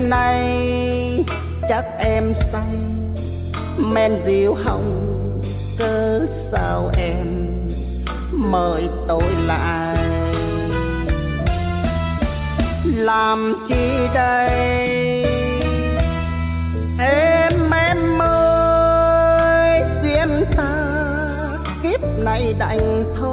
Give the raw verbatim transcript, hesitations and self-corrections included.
nay chắc em say men rượu hồng, cớ sao em mời tôi lại? Làm chi đây em em ơi, duyên ta kiếp này đành thôi.